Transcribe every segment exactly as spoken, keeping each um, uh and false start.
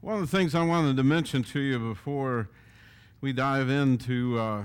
One of the things I wanted to mention to you before we dive into uh,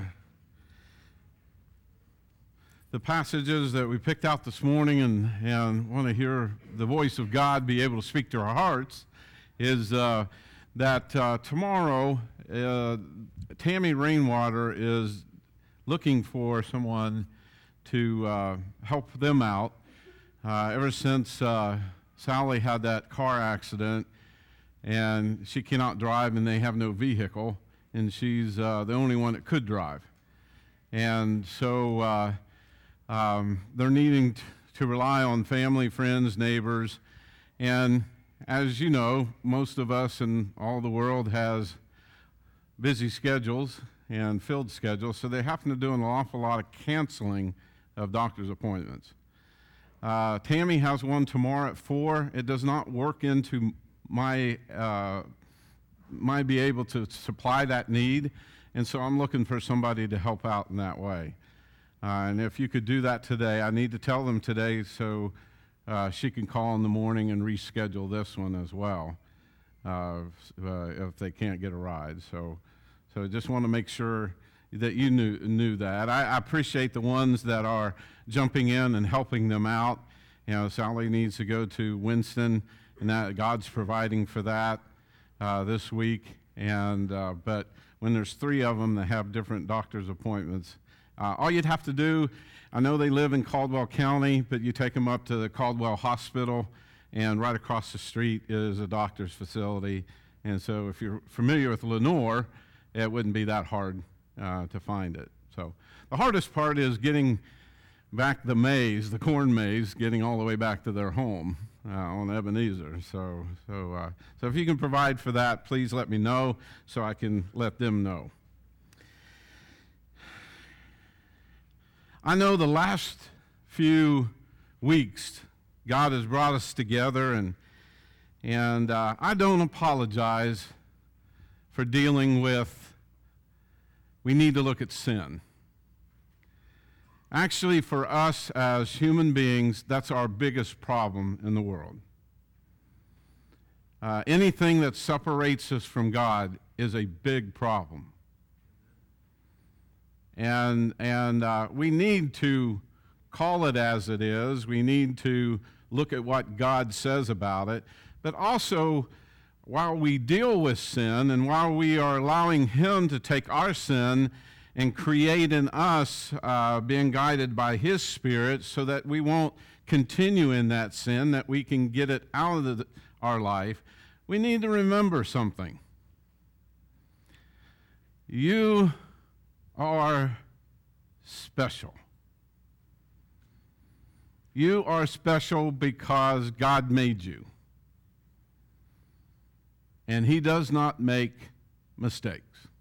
the passages that we picked out this morning and, and want to hear the voice of God be able to speak to our hearts is uh, that uh, tomorrow uh, Tammy Rainwater is looking for someone to uh, help them out. Uh, ever since uh, Sally had that car accident, and she cannot drive, and they have no vehicle, and she's uh, the only one that could drive. And so uh, um, they're needing t- to rely on family, friends, neighbors, and as you know, most of us in all the world has busy schedules and filled schedules, so they happen to do an awful lot of canceling of doctor's appointments. Uh, Tammy has one tomorrow at four. It does not work into my uh, my be able to supply that need, and so I'm looking for somebody to help out in that way. Uh, and if you could do that today, I need to tell them today so uh, she can call in the morning and reschedule this one as well uh, uh, if they can't get a ride. So, so I just want to make sure that you knew knew that. I, I appreciate the ones that are jumping in and helping them out. You know, Sally needs to go to Winston, and that God's providing for that uh, this week. And uh, but when there's three of them that have different doctor's appointments, uh, all you'd have to do, I know they live in Caldwell County, but you take them up to the Caldwell Hospital, and right across the street is a doctor's facility. And so if you're familiar with Lenore, it wouldn't be that hard uh, to find it. So the hardest part is getting back the maze, the corn maze, getting all the way back to their home. Uh, on Ebenezer, so so uh, so if you can provide for that, please let me know so I can let them know. I know the last few weeks God has brought us together, and and uh, I don't apologize for dealing with. We need to look at sin. Actually, for us as human beings, that's our biggest problem in the world. Uh, anything that separates us from God is a big problem. And, and uh, we need to call it as it is. We need to look at what God says about it. But also, while we deal with sin and while we are allowing Him to take our sin and create in us, uh, being guided by His Spirit so that we won't continue in that sin, that we can get it out of the, our life, we need to remember something. You are special. You are special because God made you. And He does not make mistakes.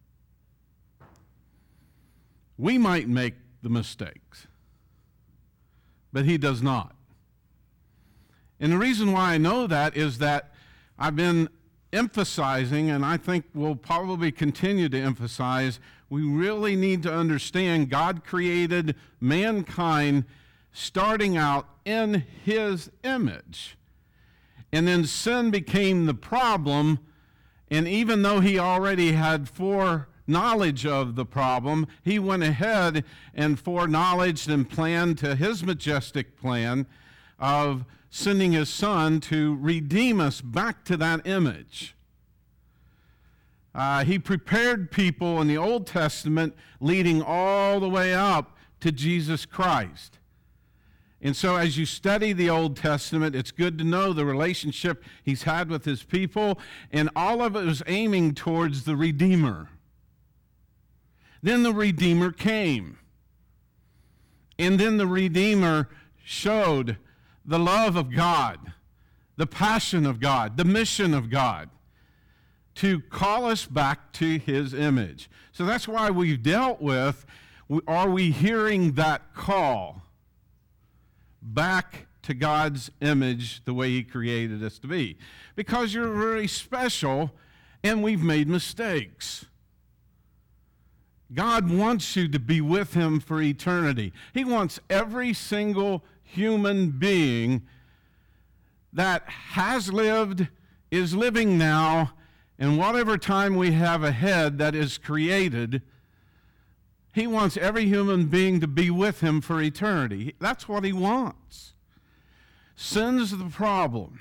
We might make the mistakes, but He does not. And the reason why I know that is that I've been emphasizing, and I think we'll probably continue to emphasize, we really need to understand God created mankind starting out in His image. And then sin became the problem, and even though He already had four knowledge of the problem, He went ahead and foreknowledged and planned to His majestic plan of sending His Son to redeem us back to that image. Uh, he prepared people in the Old Testament leading all the way up to Jesus Christ. And so as you study the Old Testament, it's good to know the relationship He's had with His people, and all of it was aiming towards the Redeemer. Then the Redeemer came. And then the Redeemer showed the love of God, the passion of God, the mission of God to call us back to His image. So that's why we've dealt with, are we hearing that call back to God's image the way He created us to be? Because you're very special and we've made mistakes. God wants you to be with Him for eternity. He wants every single human being that has lived, is living now, And whatever time we have ahead that is created, he wants every human being to be with him for eternity. That's what he wants. Sin's the problem.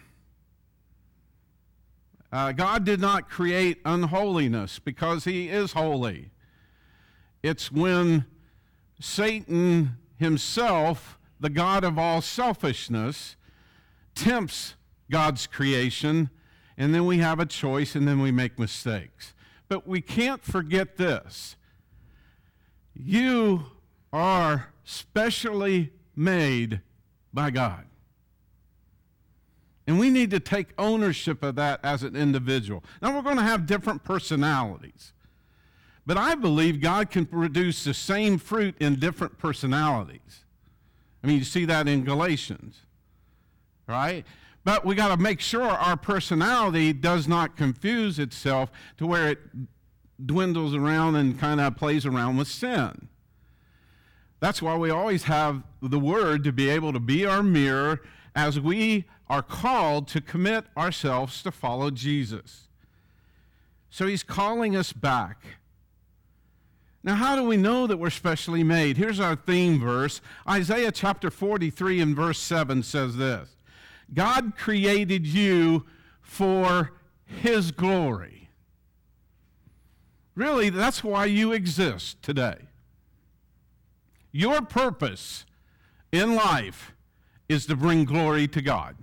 Uh, God did not create unholiness because he is holy. It's when Satan himself, the God of all selfishness, tempts God's creation, and then we have a choice, and then we make mistakes. But we can't forget this. You are specially made by God. And we need to take ownership of that as an individual. Now, we're going to have different personalities. But I believe God can produce the same fruit in different personalities. I mean, you see that in Galatians, right? But we got to make sure our personality does not confuse itself to where it dwindles around and kind of plays around with sin. That's why we always have the Word to be able to be our mirror as we are called to commit ourselves to follow Jesus. So he's calling us back. Now, how do we know that we're specially made? Here's our theme verse. Isaiah chapter forty-three and verse seven says this: God created you for his glory. Really, that's why you exist today. Your purpose in life is to bring glory to God.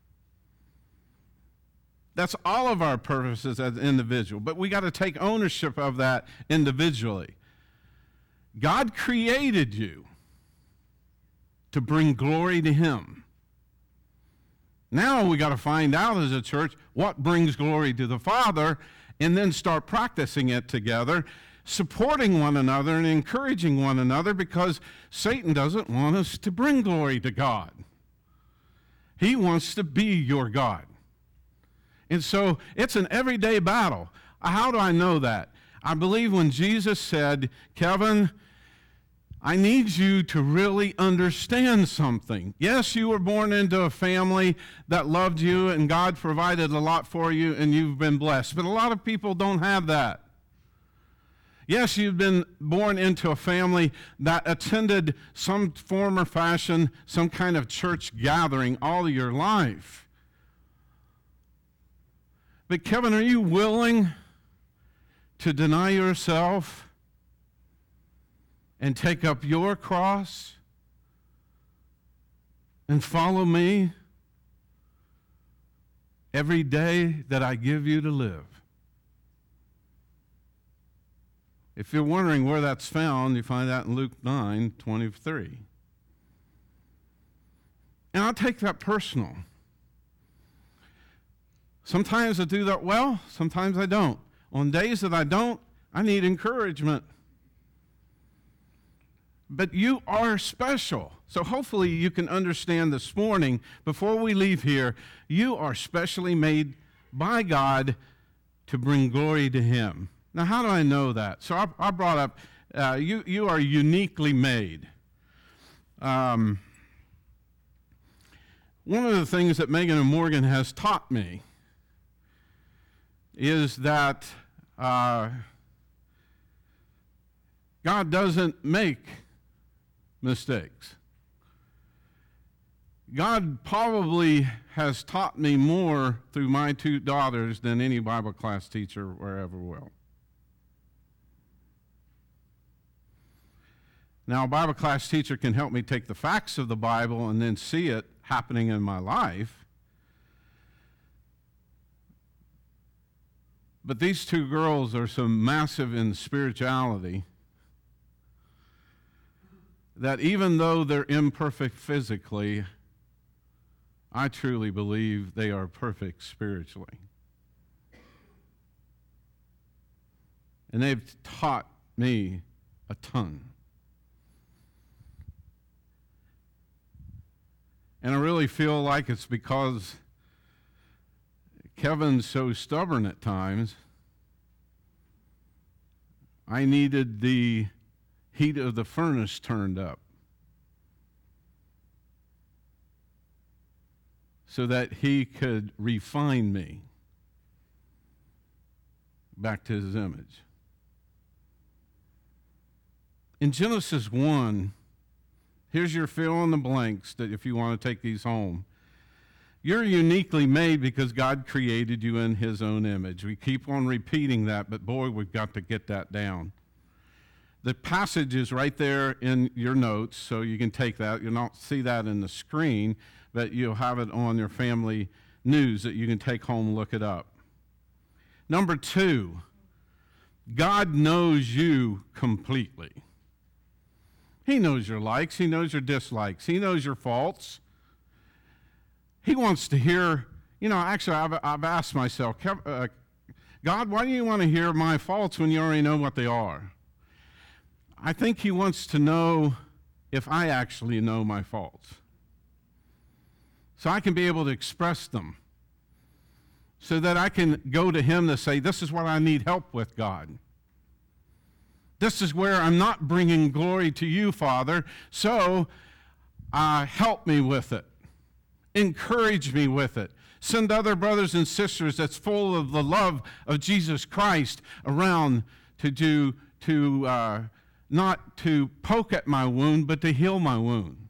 That's all of our purposes as an individual, but we got to take ownership of that individually. God created you to bring glory to him. Now we got to find out as a church what brings glory to the Father, and then start practicing it together, supporting one another and encouraging one another, because Satan doesn't want us to bring glory to God. He wants to be your God. And so it's an everyday battle. How do I know that? I believe when Jesus said, Kevin, I need you to really understand something. Yes, you were born into a family that loved you and God provided a lot for you and you've been blessed. But a lot of people don't have that. Yes, you've been born into a family that attended some form or fashion, some kind of church gathering all your life. But Kevin, are you willing to deny yourself and take up your cross and follow me every day that I give you to live? If you're wondering where that's found, you find that in Luke nine twenty-three. And I'll take that personal. Sometimes I do that well, sometimes I don't. On days that I don't, I need encouragement. But you are special. So hopefully you can understand this morning, before we leave here, you are specially made by God to bring glory to him. Now, how do I know that? So I, I brought up, uh, you, you are uniquely made. Um, one of the things that Megan and Morgan has taught me is that uh, God doesn't make mistakes. God probably has taught me more through my two daughters than any Bible class teacher or ever will. Now, a Bible class teacher can help me take the facts of the Bible and then see it happening in my life. But these two girls are so massive in spirituality that even though they're imperfect physically, I truly believe they are perfect spiritually. And they've taught me a ton. And I really feel like it's because Kevin's so stubborn at times. I needed the heat of the furnace turned up so that he could refine me. back to his image. In Genesis one, here's your fill in the blanks that if you want to take these home. You're uniquely made because God created you in his own image. We keep on repeating that, but boy, we've got to get that down. The passage is right there in your notes, so you can take that. You'll not see that in the screen, but you'll have it on your family news that you can take home and look it up. Number two, God knows you completely. He knows your likes. He knows your dislikes. He knows your faults. He wants to hear, you know, actually, I've, I've asked myself, uh, God, why do you want to hear my faults when you already know what they are? I think he wants to know if I actually know my faults, so I can be able to express them, so that I can go to him to say, this is what I need help with, God. This is where I'm not bringing glory to you, Father, so uh, help me with it. Encourage me with it. Send other brothers and sisters that's full of the love of Jesus Christ around to do, to uh, not to poke at my wound, but to heal my wound.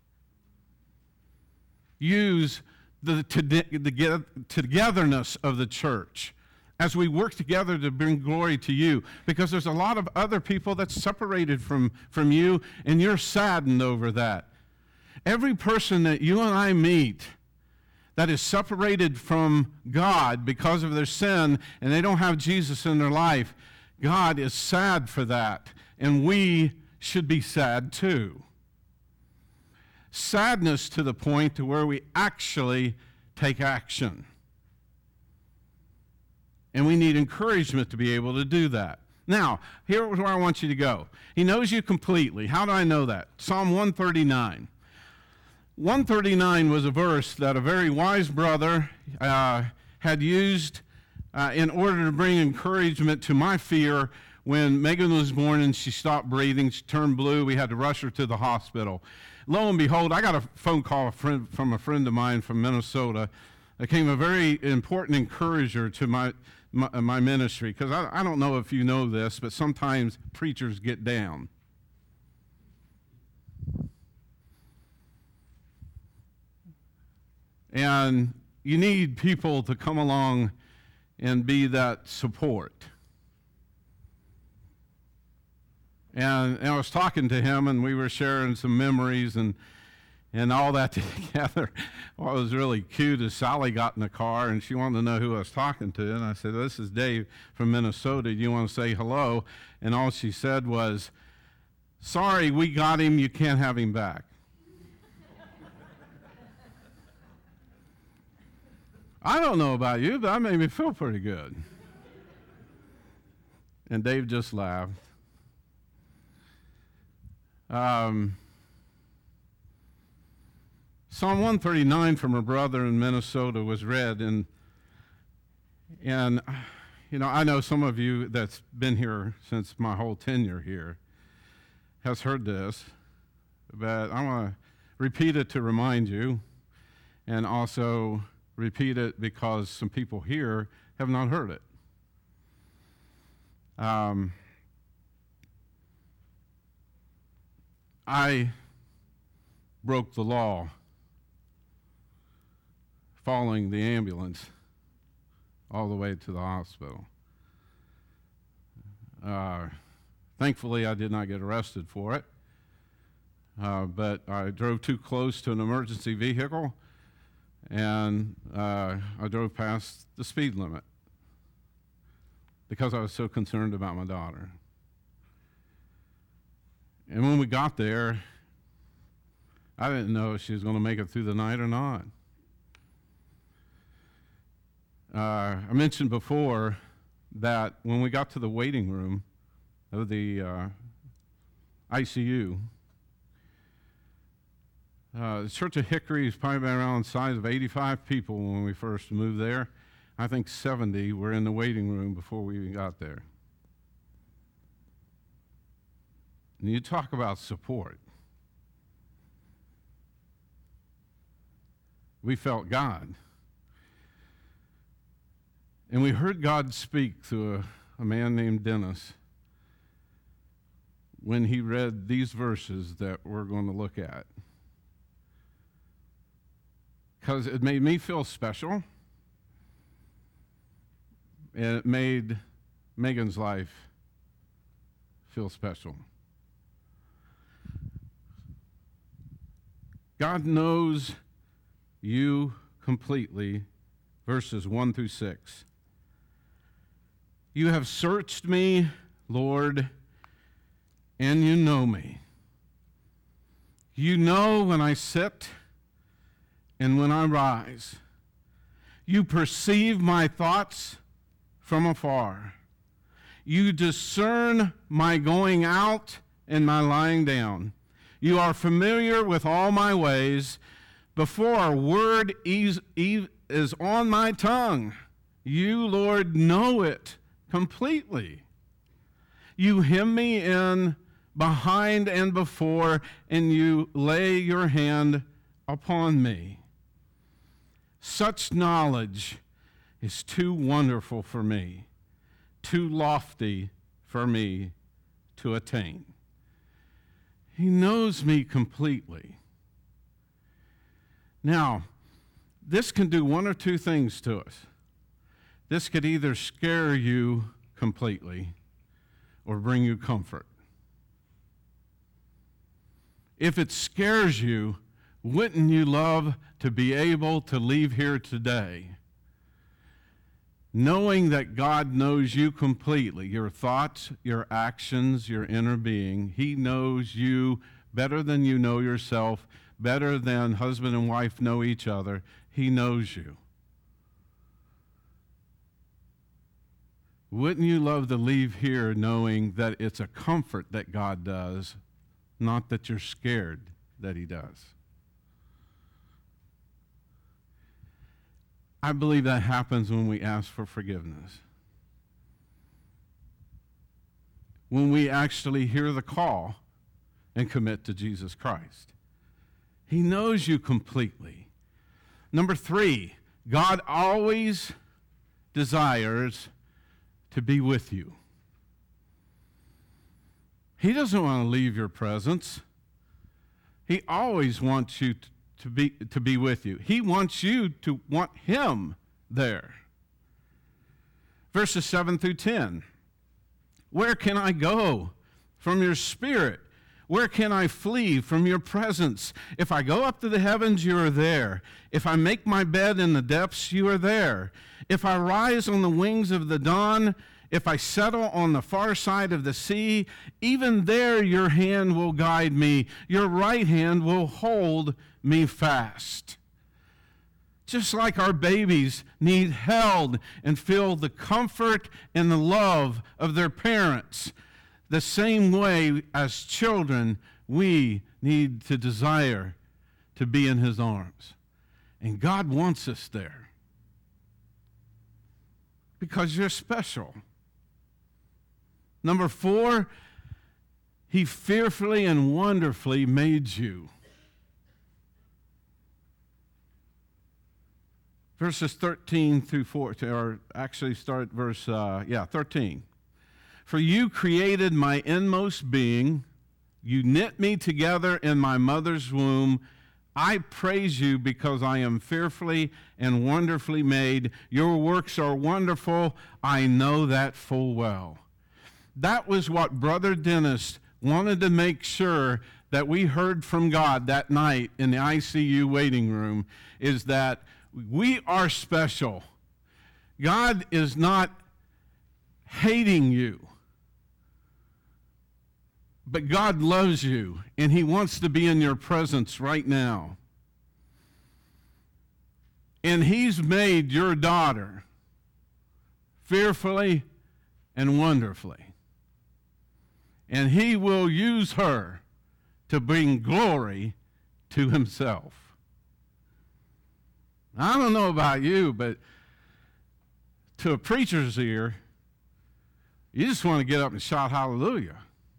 Use the, the togetherness of the church as we work together to bring glory to you, because there's a lot of other people that's separated from, from you, and you're saddened over that. Every person that you and I meet that is separated from God because of their sin and they don't have Jesus in their life, God is sad for that, and we should be sad too. Sadness to the point to where we actually take action. And we need encouragement to be able to do that. Now, here's where I want you to go. He knows you completely. How do I know that? Psalm one thirty-nine. one thirty-nine was a verse that a very wise brother uh, had used uh, in order to bring encouragement to my fear when Megan was born and she stopped breathing. She turned blue. We had to rush her to the hospital. Lo and behold, I got a phone call from a friend of mine from Minnesota that became a very important encourager to my my, my ministry, because I, I don't know if you know this, but sometimes preachers get down. And you need people to come along and be that support. And, and I was talking to him, and we were sharing some memories and and all that together. What was really cute is Sally got in the car, and she wanted to know who I was talking to. And I said, this is Dave from Minnesota. Do you want to say hello? And all she said was, sorry, we got him. You can't have him back. I don't know about you, but that made me feel pretty good. And Dave just laughed. Um, Psalm one thirty-nine from a brother in Minnesota was read, and and you know, I know some of you that's been here since my whole tenure here has heard this, but I want to repeat it to remind you, and also repeat it because some people here have not heard it. Um, I broke the law following the ambulance all the way to the hospital. Uh, thankfully, I did not get arrested for it, uh, but I drove too close to an emergency vehicle, and uh, I drove past the speed limit because I was so concerned about my daughter. And when we got there, I didn't know if she was going to make it through the night or not. Uh, I mentioned before that when we got to the waiting room of the uh, I C U, uh, the Church of Hickory is probably around the size of eighty-five people when we first moved there. I think seventy were in the waiting room before we even got there. And you talk about support. We felt God. And we heard God speak through a, a man named Dennis when he read these verses that we're going to look at. Because it made me feel special, and it made Megan's life feel special. God knows you completely, verses one through six. You have searched me, Lord, and you know me. You know when I sit and when I rise. You perceive my thoughts from afar. You discern my going out and my lying down. You are familiar with all my ways. Before a word is, is on my tongue, you, Lord, know it completely. You hem me in behind and before, and you lay your hand upon me. Such knowledge is too wonderful for me, too lofty for me to attain. He knows me completely. Now, this can do one or two things to us. This could either scare you completely or bring you comfort. If it scares you, wouldn't you love to be able to leave here today knowing that God knows you completely, your thoughts, your actions, your inner being? He knows you better than you know yourself, better than husband and wife know each other. He knows you. Wouldn't you love to leave here knowing that it's a comfort that God does, not that you're scared that he does? I believe that happens when we ask for forgiveness. When we actually hear the call and commit to Jesus Christ. He knows you completely. Number three, God always desires to be with you. He doesn't want to leave your presence. He always wants you to To be, to be with you. He wants you to want him there. Verses seven through ten. Where can I go from your spirit? Where can I flee from your presence? If I go up to the heavens, you are there. If I make my bed in the depths, you are there. If I rise on the wings of the dawn, if I settle on the far side of the sea, even there your hand will guide me. Your right hand will hold me fast. Just like our babies need held and feel the comfort and the love of their parents, the same way as children, we need to desire to be in his arms. And God wants us there because you're special. Number four, he fearfully and wonderfully made you. Verses thirteen through fourteen, or actually start verse, uh, yeah, thirteen. For you created my inmost being. You knit me together in my mother's womb. I praise you because I am fearfully and wonderfully made. Your works are wonderful. I know that full well. That was what Brother Dennis wanted to make sure that we heard from God that night in the I C U waiting room, is that we are special. God is not hating you, but God loves you, and he wants to be in your presence right now. And he's made your daughter fearfully and wonderfully. And he will use her to bring glory to himself. I don't know about you, but to a preacher's ear, you just want to get up and shout hallelujah.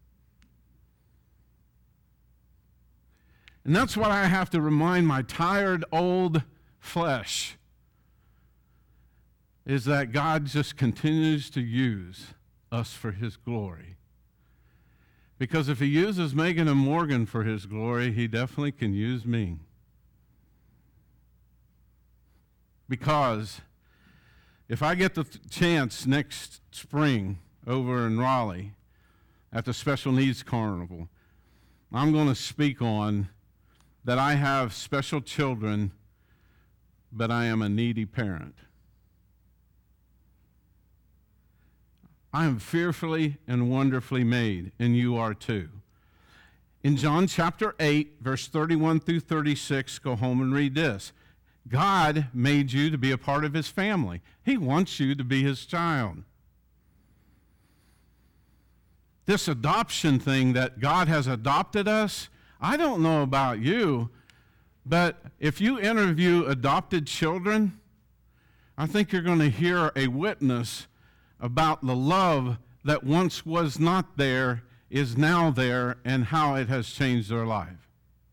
And that's what I have to remind my tired old flesh is that God just continues to use us for his glory. Because if he uses Megan and Morgan for his glory, he definitely can use me. Because if I get the th- chance next spring over in Raleigh at the Special Needs Carnival, I'm going to speak on that I have special children, but I am a needy parent. I am fearfully and wonderfully made, and you are too. In John chapter eight, verse thirty-one through thirty-six, go home and read this. God made you to be a part of his family. He wants you to be his child. This adoption thing that God has adopted us, I don't know about you, but if you interview adopted children, I think you're going to hear a witness about the love that once was not there is now there and how it has changed their life.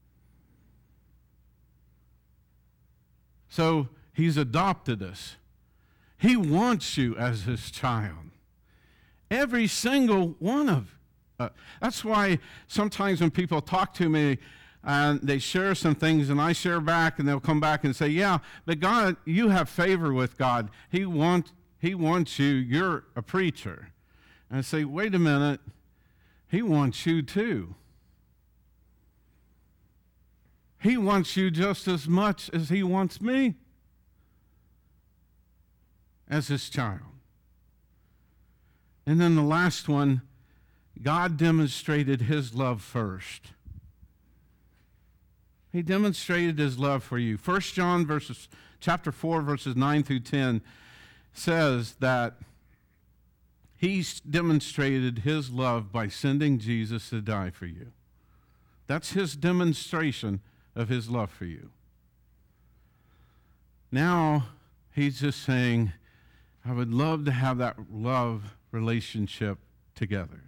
So he's adopted us. He wants you as his child. Every single one of uh, that's why sometimes when people talk to me and they share some things and I share back and they'll come back and say, yeah, but God, you have favor with God. He wants He wants you. You're a preacher. And I say, wait a minute. He wants you too. He wants you just as much as he wants me as his child. And then the last one, God demonstrated his love first. He demonstrated his love for you. First John verses, chapter four, verses nine through ten says that he's demonstrated his love by sending Jesus to die for you. That's his demonstration of his love for you. Now, he's just saying, I would love to have that love relationship together.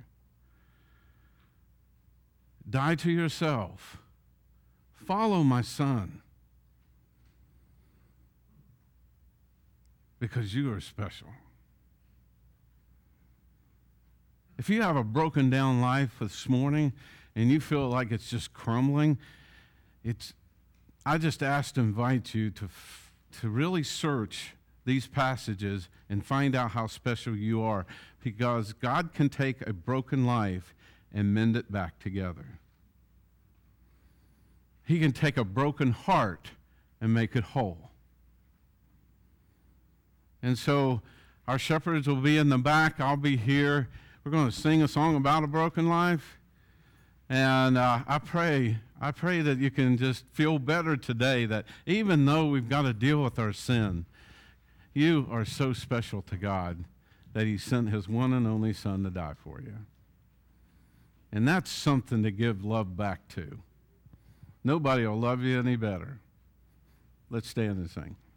Die to yourself. Follow my son. Because you are special. If you have a broken down life this morning and you feel like it's just crumbling, it's, I just ask to invite you to, to really search these passages and find out how special you are, because God can take a broken life and mend it back together. He can take a broken heart and make it whole. And so our shepherds will be in the back. I'll be here. We're going to sing a song about a broken life. And uh, I pray, I pray that you can just feel better today, that even though we've got to deal with our sin, you are so special to God that he sent his one and only son to die for you. And that's something to give love back to. Nobody will love you any better. Let's stand and sing.